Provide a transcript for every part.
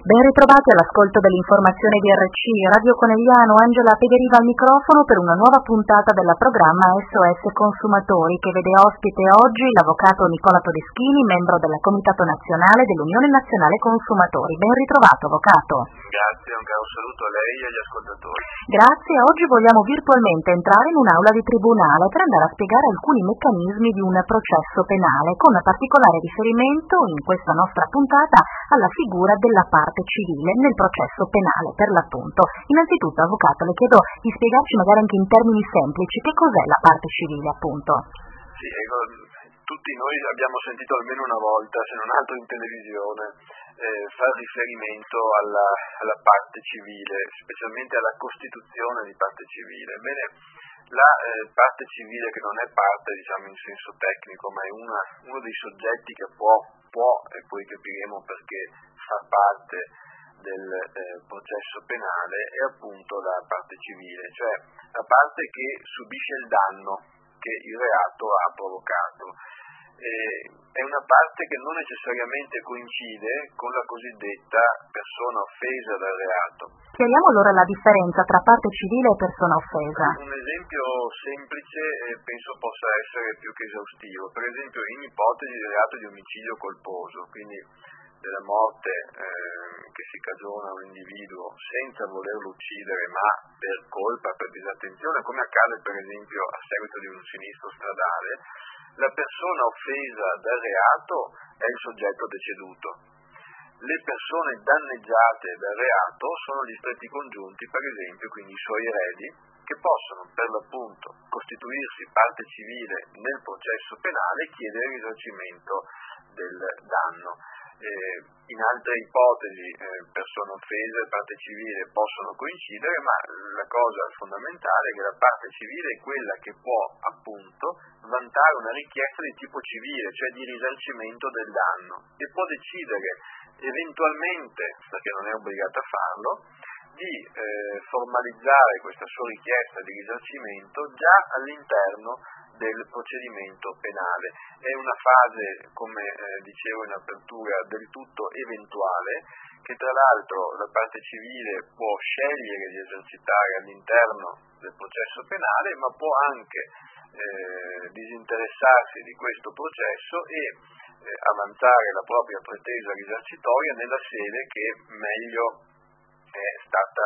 Ben ritrovati all'ascolto dell'informazione di RC Radio Conegliano. Angela Pederiva al microfono per una nuova puntata del programma SOS Consumatori, che vede ospite oggi l'avvocato Nicola Todeschini, membro del Comitato Nazionale dell'Unione Nazionale Consumatori. Ben ritrovato, avvocato. Grazie, un caro saluto a lei e agli ascoltatori. Grazie, oggi vogliamo virtualmente entrare in un'aula di tribunale per andare a spiegare alcuni meccanismi di un processo penale, con particolare riferimento in questa nostra puntata alla figura della parte civile nel processo penale, per l'appunto. Innanzitutto, avvocato, le chiedo di spiegarci magari anche in termini semplici che cos'è la parte civile, appunto. Sì, tutti noi abbiamo sentito almeno una volta, se non altro in televisione, far riferimento alla parte civile, specialmente alla costituzione di parte civile. Bene, la parte civile, che non è parte, diciamo, in senso tecnico, ma è uno dei soggetti che può, e poi capiremo perché, fa parte del processo penale, è appunto la parte civile, cioè la parte che subisce il danno che il reato ha provocato. È una parte che non necessariamente coincide con la cosiddetta persona offesa dal reato. Chiariamo allora la differenza tra parte civile e persona offesa. Un esempio semplice penso possa essere più che esaustivo. Per esempio, in ipotesi di reato di omicidio colposo, quindi della morte che si cagiona a un individuo senza volerlo uccidere, ma per colpa, per disattenzione, come accade per esempio a seguito di un sinistro stradale, la persona offesa dal reato è il soggetto deceduto. Le persone danneggiate dal reato sono gli stretti congiunti, per esempio, quindi i suoi eredi, che possono per l'appunto costituirsi parte civile nel processo penale e chiedere il risarcimento del danno. In altre ipotesi persone offese e parte civile possono coincidere, ma la cosa fondamentale è che la parte civile è quella che può appunto vantare una richiesta di tipo civile, cioè di risarcimento del danno, e può decidere eventualmente, perché non è obbligata a farlo, di formalizzare questa sua richiesta di risarcimento già all'interno del procedimento penale. È una fase, come dicevo in apertura, del tutto eventuale, che tra l'altro la parte civile può scegliere di esercitare all'interno del processo penale, ma può anche disinteressarsi di questo processo e avanzare la propria pretesa risarcitoria nella sede che meglio è stata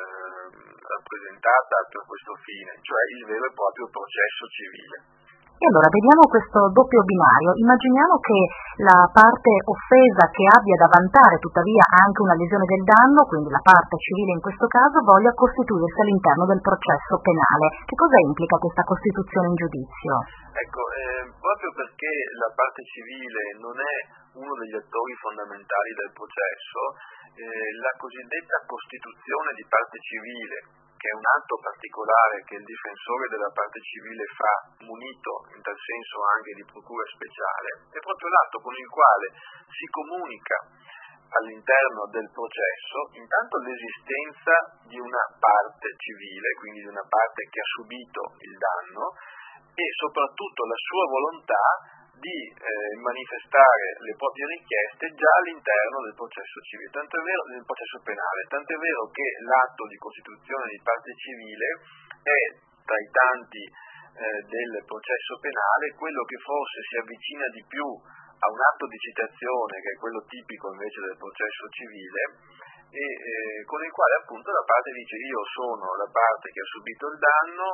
rappresentata per questo fine, cioè il vero e proprio processo civile. E allora vediamo questo doppio binario. Immaginiamo che la parte offesa, che abbia da vantare tuttavia anche una lesione del danno, quindi la parte civile in questo caso, voglia costituirsi all'interno del processo penale. Che cosa implica questa costituzione in giudizio? Ecco, proprio perché la parte civile non è uno degli attori fondamentali del processo, la cosiddetta costituzione di parte civile, che è un atto particolare che il difensore della parte civile fa, munito in tal senso anche di procura speciale, è proprio l'atto con il quale si comunica all'interno del processo intanto l'esistenza di una parte civile, quindi di una parte che ha subito il danno, e soprattutto la sua volontà di manifestare le proprie richieste già all'interno del processo civile, del processo penale, tant'è vero che l'atto di costituzione di parte civile è, tra i tanti del processo penale, quello che forse si avvicina di più a un atto di citazione, che è quello tipico invece del processo civile, e con il quale appunto la parte dice: io sono la parte che ha subito il danno,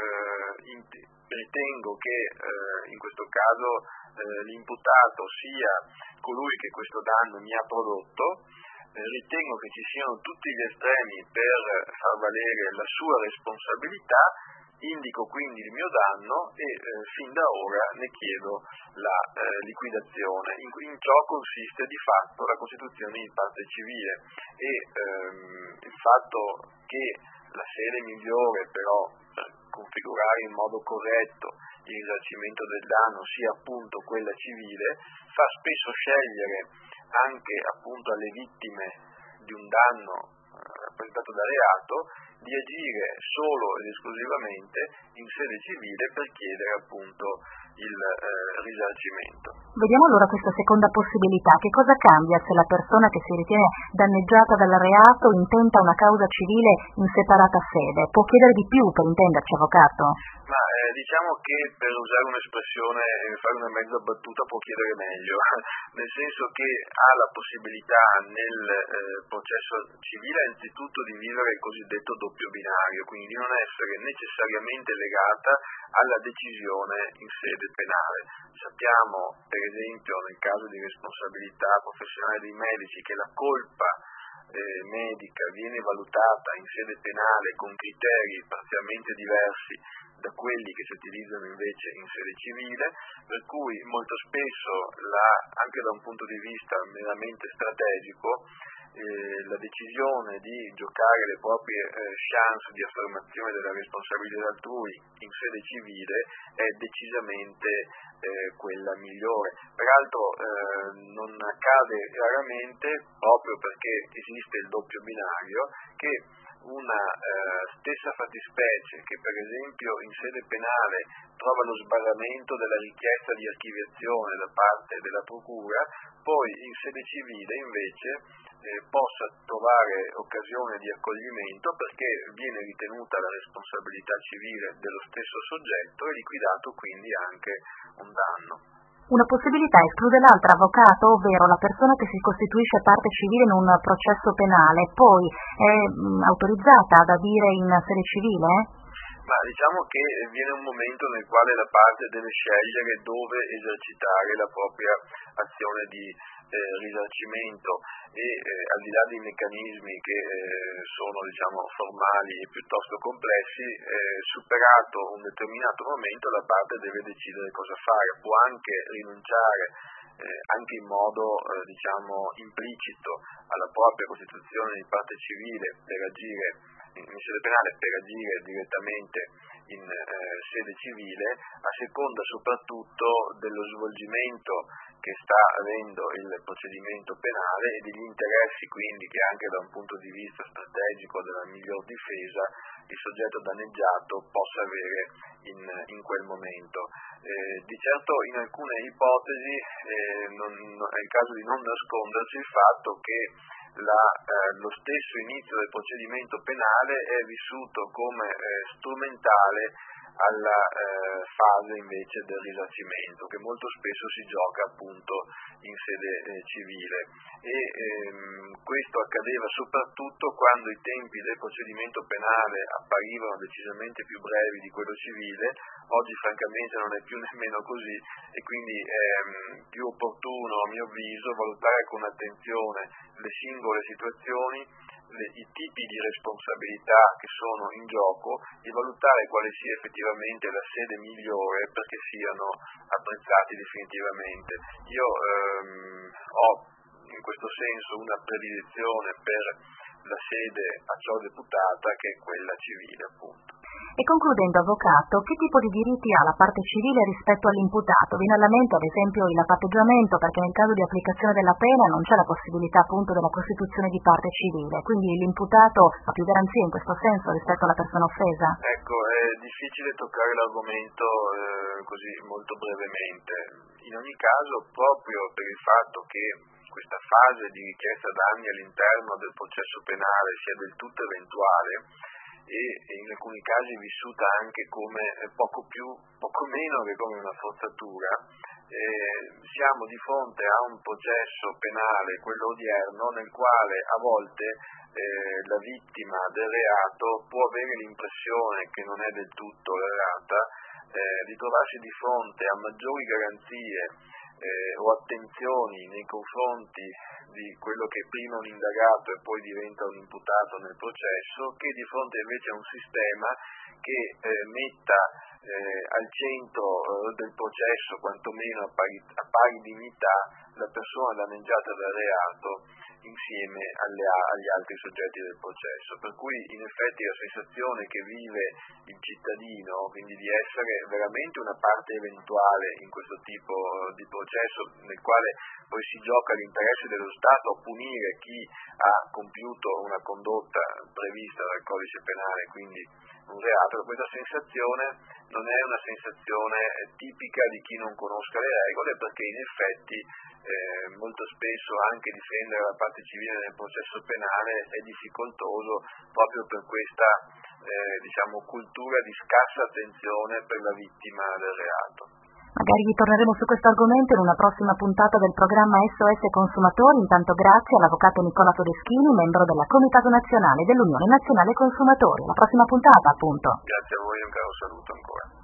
ritengo che in questo caso l'imputato sia colui che questo danno mi ha prodotto, ritengo che ci siano tutti gli estremi per far valere la sua responsabilità, indico quindi il mio danno e fin da ora ne chiedo la liquidazione. In ciò consiste di fatto la costituzione di parte civile, e il fatto che la sede migliore però per configurare in modo corretto il risarcimento del danno sia appunto quella civile fa spesso scegliere anche appunto alle vittime di un danno rappresentato da reato di agire solo ed esclusivamente in sede civile per chiedere appunto il risarcimento. Vediamo allora questa seconda possibilità. Che cosa cambia se la persona che si ritiene danneggiata dal reato intenta una causa civile in separata sede? Può chiedere di più, per intenderci, avvocato? Ma diciamo che, per usare un'espressione e fare una mezza battuta, può chiedere meglio, nel senso che ha la possibilità nel processo civile innanzitutto di vivere il cosiddetto doppio binario, quindi di non essere necessariamente legata alla decisione in sede penale. Sappiamo, per esempio, nel caso di responsabilità professionale dei medici, che la colpa medica viene valutata in sede penale con criteri parzialmente diversi da quelli che si utilizzano invece in sede civile, per cui molto spesso anche da un punto di vista meramente strategico la decisione di giocare le proprie chance di affermazione della responsabilità altrui in sede civile è decisamente quella migliore. Peraltro non accade raramente, proprio perché esiste il doppio binario, che una stessa fattispecie che per esempio in sede penale trova lo sbarramento della richiesta di archiviazione da parte della procura, poi in sede civile invece possa trovare occasione di accoglimento perché viene ritenuta la responsabilità civile dello stesso soggetto e liquidato quindi anche un danno. Una possibilità esclude l'altra, avvocato, ovvero la persona che si costituisce parte civile in un processo penale, poi è autorizzata ad adire in sede civile? Ma diciamo che viene un momento nel quale la parte deve scegliere dove esercitare la propria azione di risarcimento e al di là dei meccanismi che sono formali e piuttosto complessi, superato un determinato momento la parte deve decidere cosa fare, può anche rinunciare anche in modo implicito alla propria costituzione di parte civile per agire in sede penale, per agire direttamente in sede civile, a seconda soprattutto dello svolgimento che sta avendo il procedimento penale e degli interessi quindi che anche da un punto di vista strategico della miglior difesa il soggetto danneggiato possa avere in quel momento. Di certo in alcune ipotesi è il caso di non nasconderci il fatto che lo stesso inizio del procedimento penale è vissuto come strumentale alla fase invece del risarcimento, che molto spesso si gioca appunto in sede civile e questo accadeva soprattutto quando i tempi del procedimento penale apparivano decisamente più brevi di quello civile. Oggi francamente non è più nemmeno così e quindi è più opportuno a mio avviso valutare con attenzione le singole situazioni, i tipi di responsabilità che sono in gioco e valutare quale sia effettivamente la sede migliore perché siano apprezzati definitivamente. Io ho in questo senso una predilezione per la sede a ciò deputata, che è quella civile appunto. E concludendo, avvocato, che tipo di diritti ha la parte civile rispetto all'imputato? Viene alla mente ad esempio il patteggiamento, perché nel caso di applicazione della pena non c'è la possibilità appunto della costituzione di parte civile, quindi l'imputato ha più garanzie in questo senso rispetto alla persona offesa? Ecco, è difficile toccare l'argomento così molto brevemente. In ogni caso, proprio per il fatto che questa fase di richiesta danni all'interno del processo penale sia del tutto eventuale e in alcuni casi vissuta anche come poco meno che come una forzatura, siamo di fronte a un processo penale, quello odierno, nel quale a volte la vittima del reato può avere l'impressione, che non è del tutto errata, di trovarsi di fronte a maggiori garanzie o attenzioni nei confronti di quello che prima è un indagato e poi diventa un imputato nel processo, che di fronte invece a un sistema che metta al centro del processo, quantomeno a pari dignità, la persona danneggiata dal reato insieme agli altri soggetti del processo, per cui in effetti la sensazione che vive il cittadino, quindi di essere veramente una parte eventuale in questo tipo di processo nel quale poi si gioca l'interesse dello Stato a punire chi ha compiuto una condotta prevista dal codice penale, quindi un reato, questa sensazione non è una sensazione tipica di chi non conosca le regole, perché in effetti molto spesso anche difendere la parte civile nel processo penale è difficoltoso proprio per questa cultura di scarsa attenzione per la vittima del reato. Magari ritorneremo su questo argomento in una prossima puntata del programma SOS Consumatori. Intanto grazie all'avvocato Nicola Todeschini, membro della Comitato Nazionale dell'Unione Nazionale Consumatori. Alla prossima puntata, appunto. Grazie a voi e un caro saluto ancora.